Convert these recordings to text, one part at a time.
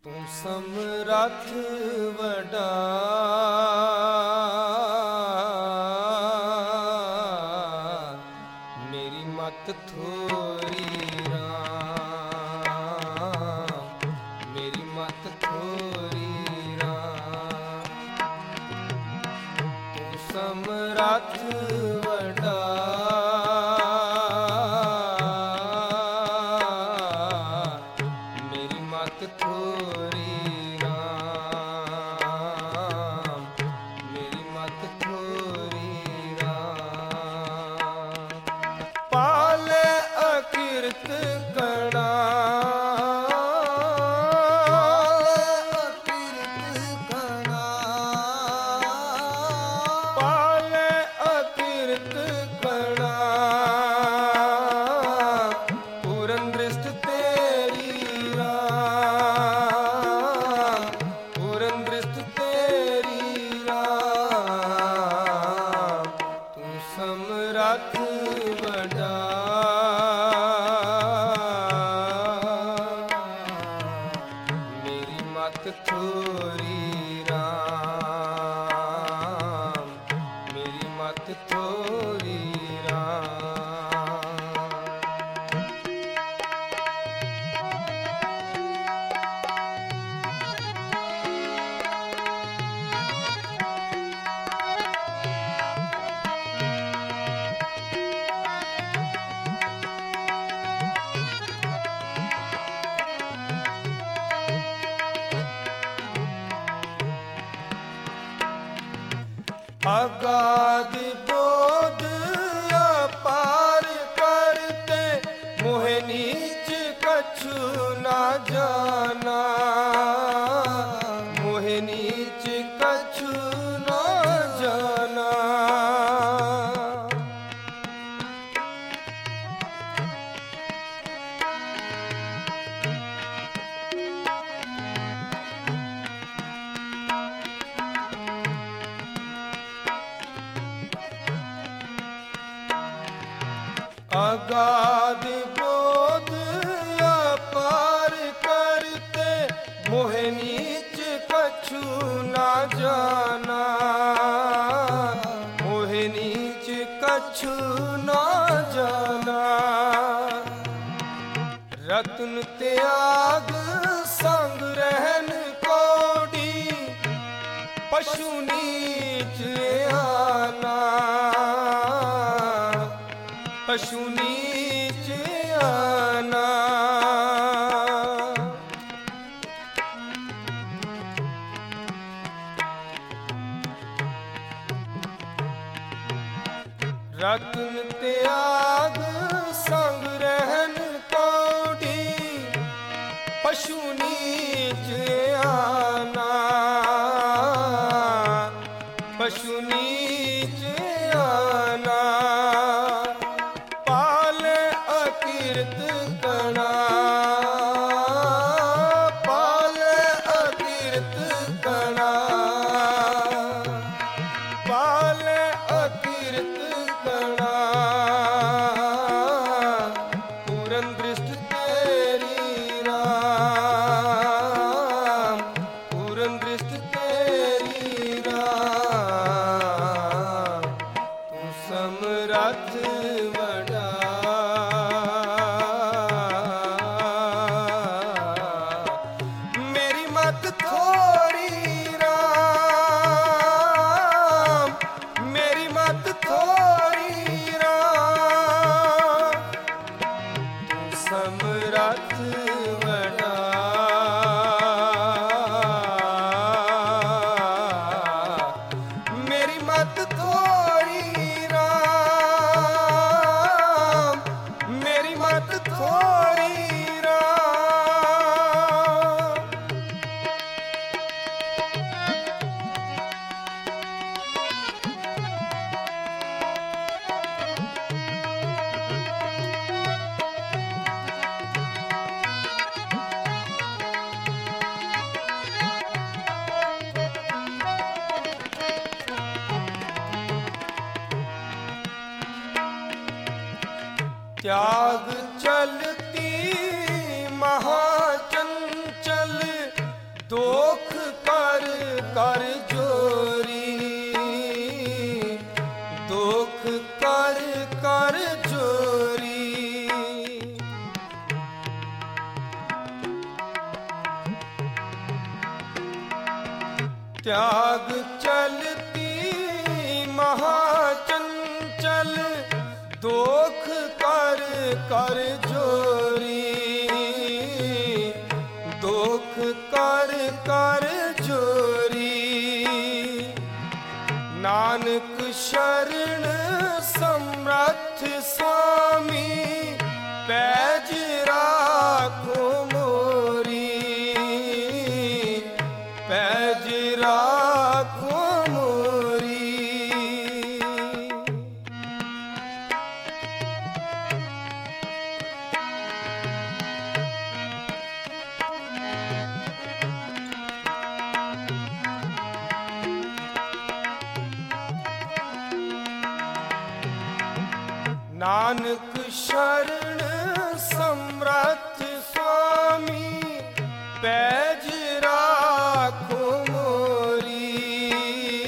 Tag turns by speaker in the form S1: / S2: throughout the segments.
S1: ਤੂੰ ਸਮਰੱਥ ਵੱਡਾ ਮੇਰੀ ਮਤ ਥੋਰੀ ਰਾਮ, ਮੇਰੀ ਮਤ ਥੋਰੀ ਰਾਮ। ਤੂੰ ਸਮਰੱਥ ਵੱਡਾ ਮੇਰੀ ਮਤ ਥੋਰੀ ਰਾਮ, ਮੇਰੀ ਮਤ ਥੋਰੀ ਰਾਮ। ਪਾਲੇ ਅਕਿਰਤ ਕਣਾ, ਅਕਿਰਤ ਕਣਾ, ਪਾਲੇ ਅਕਿਰਤ ਕਣਾ। ਪੂਰਨ ਦ੍ਰਿਸ਼ਟ ਤੇਰੀ ਰਾਮ, ਪੂਰਨ ਦ੍ਰਿਸ਼ਟ ਤੇਰੀ ਰਾਮ। ਤੂੰ ਸਮਰੱਥ ਵੱਡਾ ਮੇਰੀ ਮਤ ਥੋਰੀ ਰਾਮ, ਮੇਰੀ ਮਤ ਥੋਰੀ ਰਾਮ। अगाध बोध अपार करते मोह नीच कछु ना जाना, मोह नीच कछु ना जाना। अगाध बोध अपार करते मोह नीच कछु ना जाना, मोह नीच कछु ना जाना। रत्न त्याग संग रहन कौड़ी पशु नीच आना, पशु नीच आना। रत्न त्याग संग रहन कौड़ी पशु नीच आना, पशु नीच आना। पाले अकिरत कणा, पाले अकिरत कणा, पाले अकिरत कणा। पूरन दृष्ट तेरी राम, पूरन दृष्ट तेरी राम। तू समरथ वडा मेरी मत थोरी राम, मेरी मत थोरी राम। तू समरथ वडा मेरी मत थोरी राम, मेरी मत थोरी राम। त्याग चलती महाचंचल ਦੋਖ ਕਰ ਕਰ ਜੋਰੀ, ਦੋਖ ਕਰ ਕਰ ਜੋਰੀ। त्याग चलती महाचंचल, दोख कर कर जोरी, दोख कर कर जोरी। नानक शरण समर्थ स्वामी, पैज राखो मोरी, पैज राखो मोरी। नानक शरण समर्थ स्वामी, पैज राखो मोरी,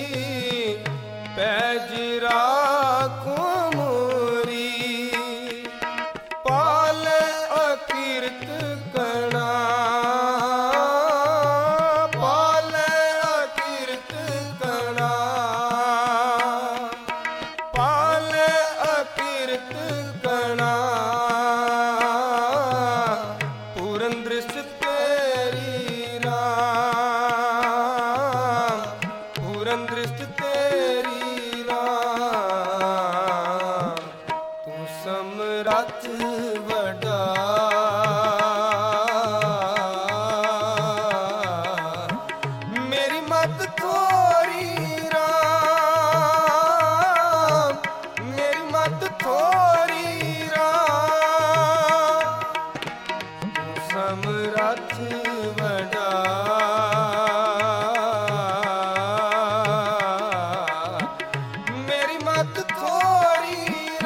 S1: पैज राखो मोरी। पाले अकीर्त कणा, पाले अकीर्त कणा, पाले अकीर्त कणा। पूरन दृष्टि तेरी राम, पूरन दृष्टि तेरी राम। तू समरथ वडा, मेरी मत थोरी राम, मेरी मत थोरी राम। तू समरथ वडा, मेरी मत थोरी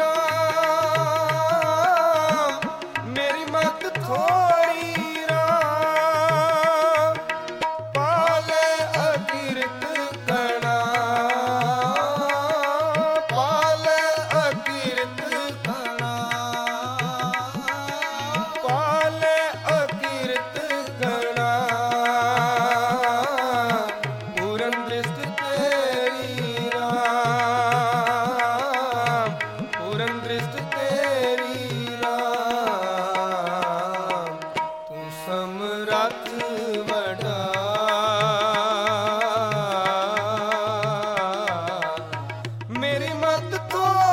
S1: राम, मेरी मत थोरी राम। पाले अकीर्त कणा, पाले अकीर्त कणा, पाले अकीर्त कणा। पूरन दृष्टि तेरी राम, पूरन दृष्टि तेरी राम। तू समरथ वडा, मेरी मत थोरी